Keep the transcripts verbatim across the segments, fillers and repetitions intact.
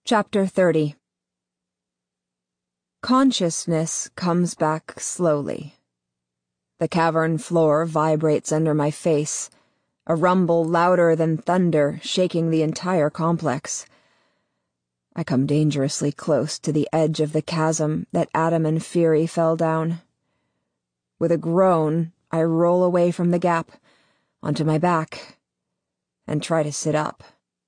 Chapter thirty. Consciousness comes back slowly. The cavern floor vibrates under my face, a rumble louder than thunder shaking the entire complex. I come dangerously close to the edge of the chasm that Adam and Fury fell down. With a groan, I roll away from the gap, onto my back, and try to sit up.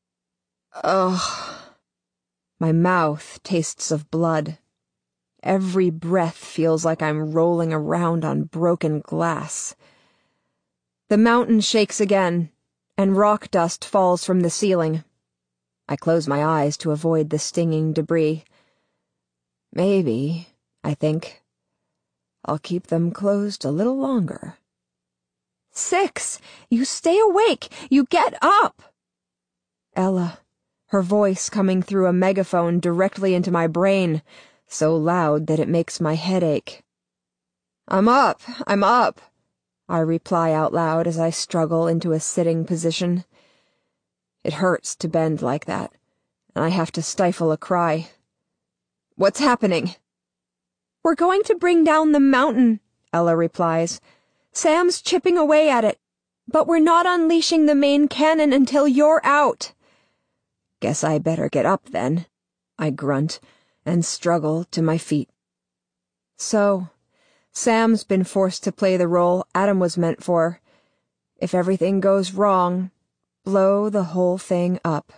Ugh. My mouth tastes of blood. Every breath feels like I'm rolling around on broken glass. The mountain shakes again, and rock dust falls from the ceiling. I close my eyes to avoid the stinging debris. Maybe, I think, I'll keep them closed a little longer. Six! You stay awake! You get up! Ella, her voice coming through a megaphone directly into my brain, so loud that it makes my head ache. I'm up, I'm up, I reply out loud as I struggle into a sitting position. It hurts to bend like that, and I have to stifle a cry. What's happening? We're going to bring down the mountain, Ella replies. Sam's chipping away at it, but we're not unleashing the main cannon until you're out. Guess I better get up then, I grunt, and struggle to my feet. So, Sam's been forced to play the role Adam was meant for. If everything goes wrong, blow the whole thing up.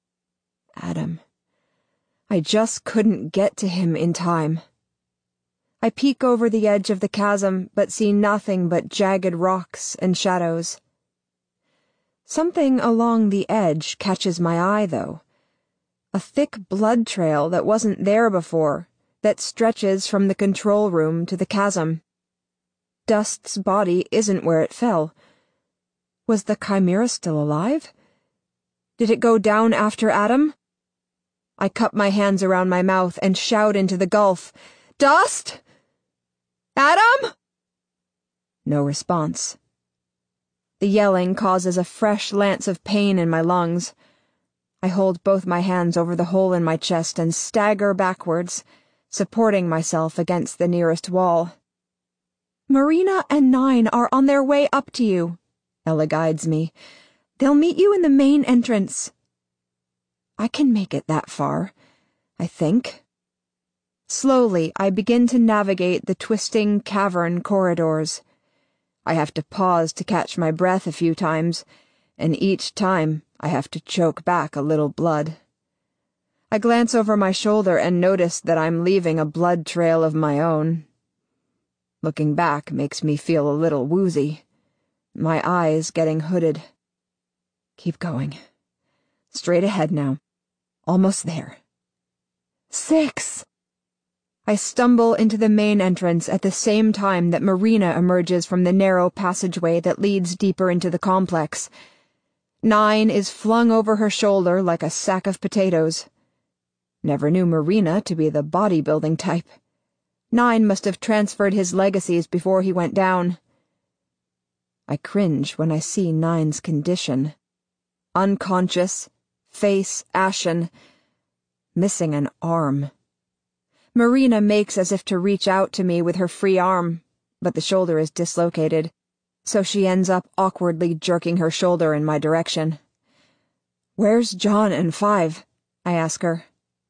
Adam. I just couldn't get to him in time. I peek over the edge of the chasm, but see nothing but jagged rocks and shadows. Something along the edge catches my eye, though. A thick blood trail that wasn't there before, that stretches from the control room to the chasm. Dust's body isn't where it fell. Was the Chimera still alive? Did it go down after Adam? I cup my hands around my mouth and shout into the gulf, Dust? Adam? No response. The yelling causes a fresh lance of pain in my lungs. I hold both my hands over the hole in my chest and stagger backwards, supporting myself against the nearest wall. Marina and Nine are on their way up to you, Ella guides me. They'll meet you in the main entrance. I can make it that far, I think. Slowly, I begin to navigate the twisting cavern corridors. I have to pause to catch my breath a few times, and each time I have to choke back a little blood. I glance over my shoulder and notice that I'm leaving a blood trail of my own. Looking back makes me feel a little woozy, my eyes getting hooded. Keep going. Straight ahead now. Almost there. Six! I stumble into the main entrance at the same time that Marina emerges from the narrow passageway that leads deeper into the complex. Nine is flung over her shoulder like a sack of potatoes. Never knew Marina to be the bodybuilding type. Nine must have transferred his legacies before he went down. I cringe when I see Nine's condition. Unconscious, face ashen, missing an arm. Marina makes as if to reach out to me with her free arm, but the shoulder is dislocated, so she ends up awkwardly jerking her shoulder in my direction. Where's John and Five? I ask her.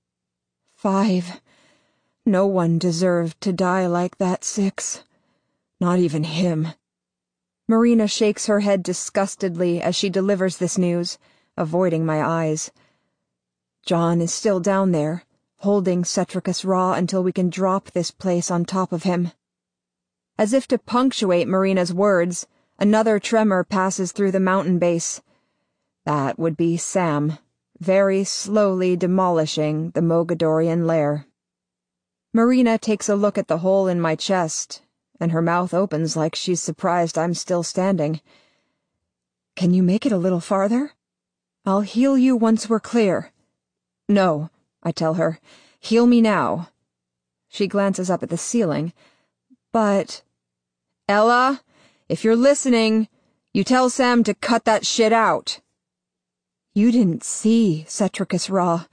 Five. No one deserved to die like that, Six. Not even him. Marina shakes her head disgustedly as she delivers this news, avoiding my eyes. John is still down there, holding Cetricus Raw until we can drop this place on top of him. As if to punctuate Marina's words, another tremor passes through the mountain base. That would be Sam, very slowly demolishing the Mogadorian lair. Marina takes a look at the hole in my chest, and her mouth opens like she's surprised I'm still standing. Can you make it a little farther? I'll heal you once we're clear. No, I tell her. Heal me now. She glances up at the ceiling. But... Ella, if you're listening, you tell Sam to cut that shit out. You didn't see Cetricus Raw.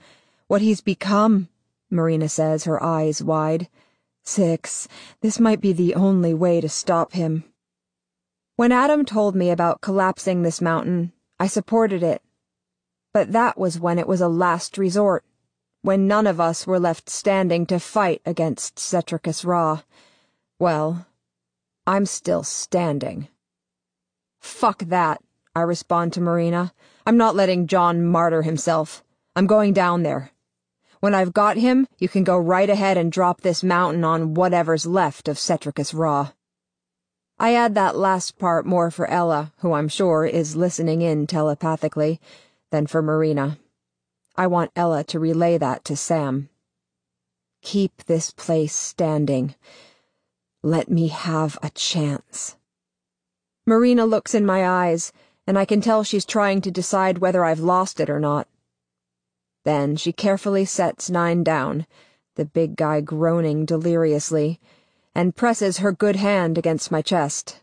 What he's become, Marina says, her eyes wide. Six, this might be the only way to stop him. When Adam told me about collapsing this mountain, I supported it. But that was when it was a last resort, when none of us were left standing to fight against Cetricus Ra. Well, I'm still standing. Fuck that, I respond to Marina. I'm not letting John martyr himself. I'm going down there. When I've got him, you can go right ahead and drop this mountain on whatever's left of Cetricus Ra. I add that last part more for Ella, who I'm sure is listening in telepathically, than for Marina. I want Ella to relay that to Sam. Keep this place standing. Let me have a chance. Marina looks in my eyes, and I can tell she's trying to decide whether I've lost it or not. Then she carefully sets Nine down, the big guy groaning deliriously, and presses her good hand against my chest.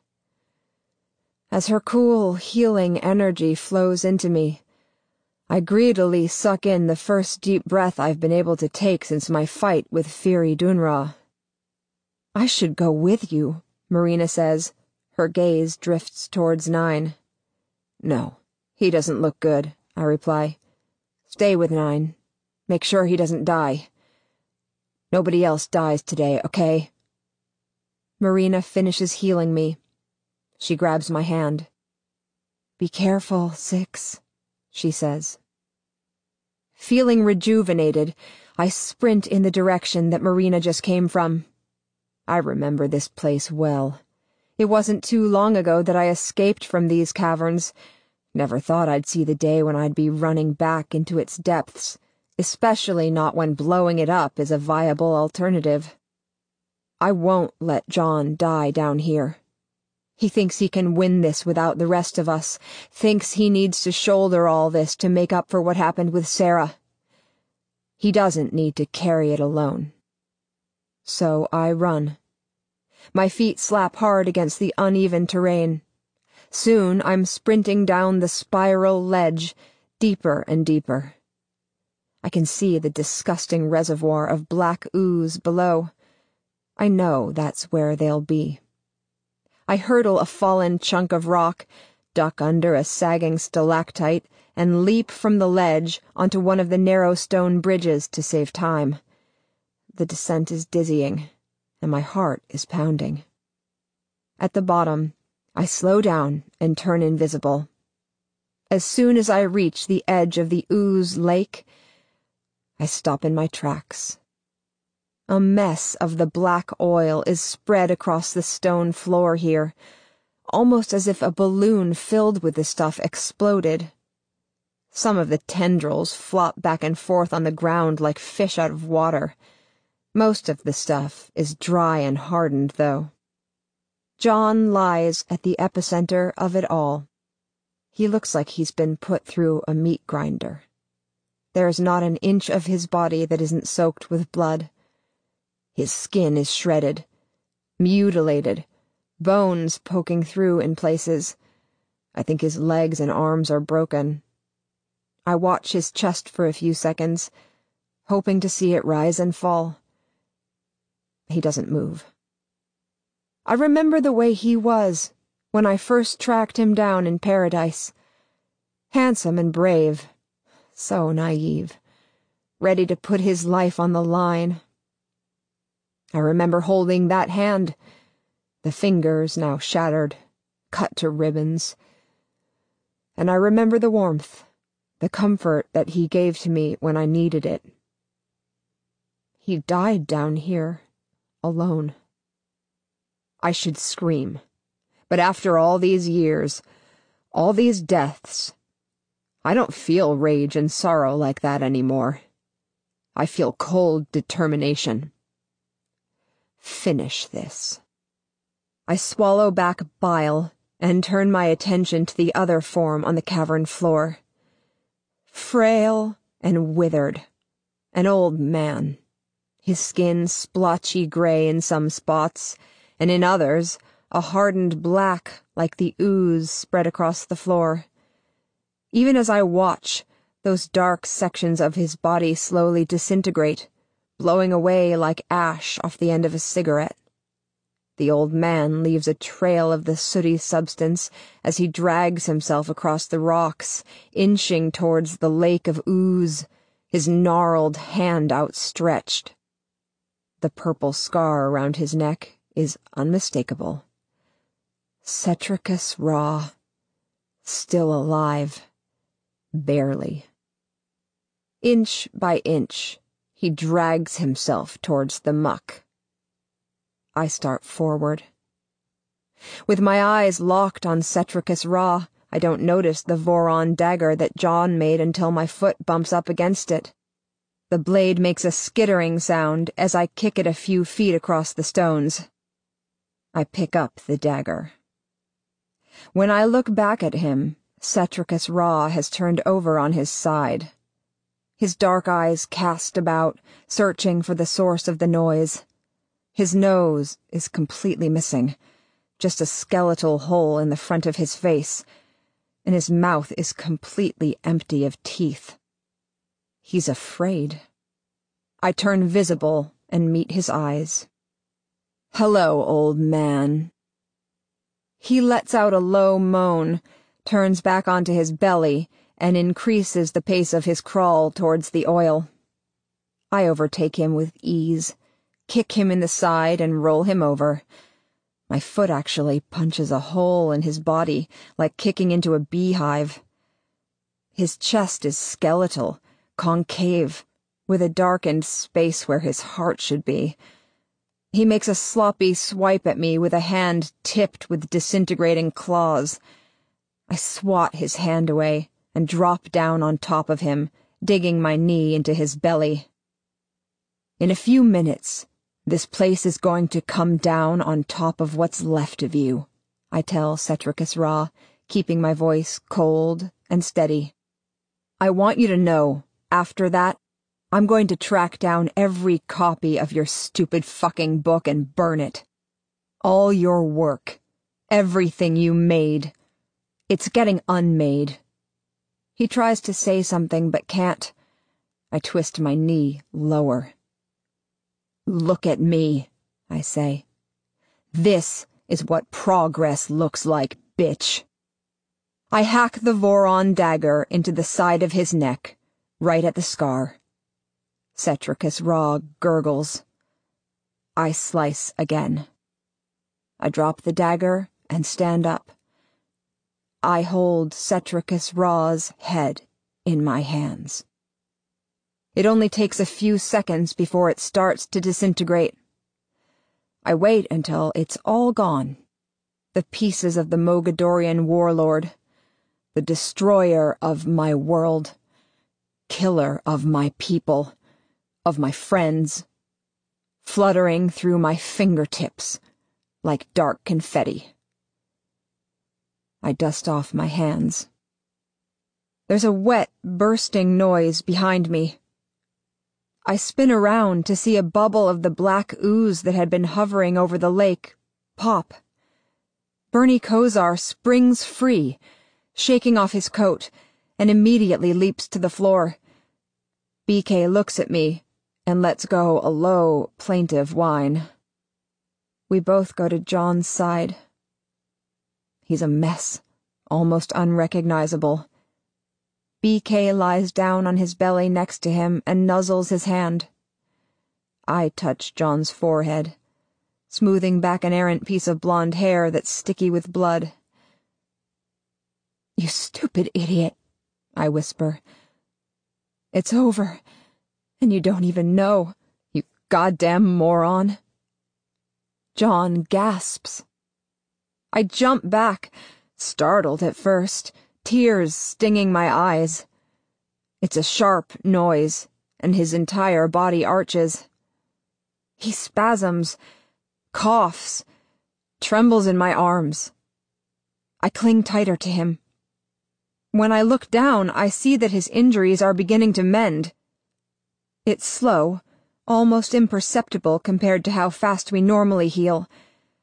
As her cool, healing energy flows into me, I greedily suck in the first deep breath I've been able to take since my fight with Fiery Dunra. I should go with you, Marina says. Her gaze drifts towards Nine. No, he doesn't look good, I reply. Stay with Nine. Make sure he doesn't die. Nobody else dies today, okay? Marina finishes healing me. She grabs my hand. Be careful, Six, she says. Feeling rejuvenated, I sprint in the direction that Marina just came from. I remember this place well. It wasn't too long ago that I escaped from these caverns. Never thought I'd see the day when I'd be running back into its depths, especially not when blowing it up is a viable alternative. I won't let John die down here. He thinks he can win this without the rest of us, thinks he needs to shoulder all this to make up for what happened with Sarah. He doesn't need to carry it alone. So I run. My feet slap hard against the uneven terrain. Soon I'm sprinting down the spiral ledge, deeper and deeper. I can see the disgusting reservoir of black ooze below. I know that's where they'll be. I hurdle a fallen chunk of rock, duck under a sagging stalactite, and leap from the ledge onto one of the narrow stone bridges to save time. The descent is dizzying, and my heart is pounding. At the bottom, I slow down and turn invisible. As soon as I reach the edge of the ooze lake, I stop in my tracks. A mess of the black oil is spread across the stone floor here, almost as if a balloon filled with the stuff exploded. Some of the tendrils flop back and forth on the ground like fish out of water. Most of the stuff is dry and hardened, though. John lies at the epicenter of it all. He looks like he's been put through a meat grinder. There's not an inch of his body that isn't soaked with blood. His skin is shredded, mutilated, bones poking through in places. I think his legs and arms are broken. I watch his chest for a few seconds, hoping to see it rise and fall. He doesn't move. I remember the way he was when I first tracked him down in paradise. Handsome and brave, so naive, ready to put his life on the line. I remember holding that hand, the fingers now shattered, cut to ribbons. And I remember the warmth, the comfort that he gave to me when I needed it. He died down here, alone. I should scream, but after all these years, all these deaths, I don't feel rage and sorrow like that anymore. I feel cold determination. Finish this. I swallow back bile and turn my attention to the other form on the cavern floor. Frail and withered, an old man, his skin splotchy gray in some spots, and in others a hardened black like the ooze spread across the floor. Even as I watch, Those dark sections of his body slowly disintegrate, blowing away like ash off the end of a cigarette. The old man leaves a trail of the sooty substance as he drags himself across the rocks, inching towards the lake of ooze, his gnarled hand outstretched. The purple scar around his neck is unmistakable. Cetricus Ra, still alive, barely. Inch by inch, he drags himself towards the muck. I start forward. With my eyes locked on Cetricus Ra, I don't notice the Voron dagger that John made until my foot bumps up against it. The blade makes a skittering sound as I kick it a few feet across the stones. I pick up the dagger. When I look back at him, Cetricus Ra has turned over on his side. His dark eyes cast about, searching for the source of the noise. His nose is completely missing, just a skeletal hole in the front of his face, and his mouth is completely empty of teeth. He's afraid. I turn visible and meet his eyes. "Hello, old man." He lets out a low moan, turns back onto his belly, and increases the pace of his crawl towards the oil. I overtake him with ease, kick him in the side, and roll him over. My foot actually punches a hole in his body, like kicking into a beehive. His chest is skeletal, concave, with a darkened space where his heart should be. He makes a sloppy swipe at me with a hand tipped with disintegrating claws. I swat his hand away and drop down on top of him, digging my knee into his belly. In a few minutes, this place is going to come down on top of what's left of you, I tell Cetricus Ra, keeping my voice cold and steady. I want you to know, after that, I'm going to track down every copy of your stupid fucking book and burn it. All your work. Everything you made. It's getting unmade. He tries to say something but can't. I twist my knee lower. "Look at me," I say. "This is what progress looks like, bitch." I hack the Voron dagger into the side of his neck, right at the scar. Cetricus Ra gurgles. I slice again. I drop the dagger and stand up. I hold Cetricus Ra's head in my hands. It only takes a few seconds before it starts to disintegrate. I wait until it's all gone. The pieces of the Mogadorian warlord, the destroyer of my world, killer of my people, of my friends, fluttering through my fingertips like dark confetti. I dust off my hands. There's a wet, bursting noise behind me. I spin around to see a bubble of the black ooze that had been hovering over the lake pop. Bernie Kosar springs free, shaking off his coat, and immediately leaps to the floor. B K looks at me and lets go a low, plaintive whine. We both go to John's side. He's a mess, almost unrecognizable. B K lies down on his belly next to him and nuzzles his hand. I touch John's forehead, smoothing back an errant piece of blonde hair that's sticky with blood. "You stupid idiot," I whisper. "It's over, and you don't even know, you goddamn moron." John gasps. I jump back, startled at first, tears stinging my eyes. It's a sharp noise, and his entire body arches. He spasms, coughs, trembles in my arms. I cling tighter to him. When I look down, I see that his injuries are beginning to mend. It's slow, almost imperceptible compared to how fast we normally heal.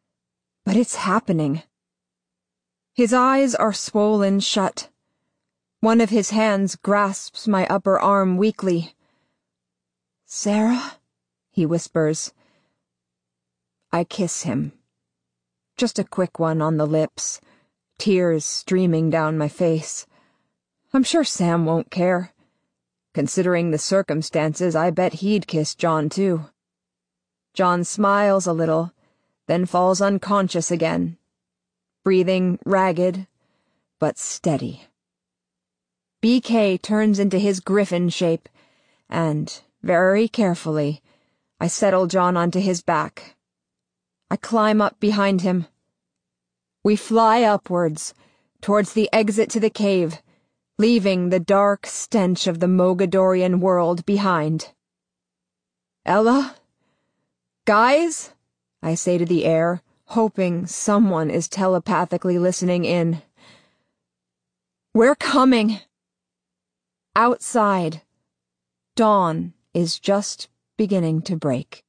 But it's happening. His eyes are swollen shut. One of his hands grasps my upper arm weakly. "Sarah?" he whispers. I kiss him. Just a quick one on the lips, tears streaming down my face. I'm sure Sam won't care. Considering the circumstances, I bet he'd kiss John too. John smiles a little, then falls unconscious again, breathing ragged, but steady. B K turns into his griffin shape, and, very carefully, I settle John onto his back. I climb up behind him. We fly upwards, towards the exit to the cave, leaving the dark stench of the Mogadorian world behind. "Ella? Guys?" I say to the air, hoping someone is telepathically listening in. "We're coming." Outside, dawn is just beginning to break.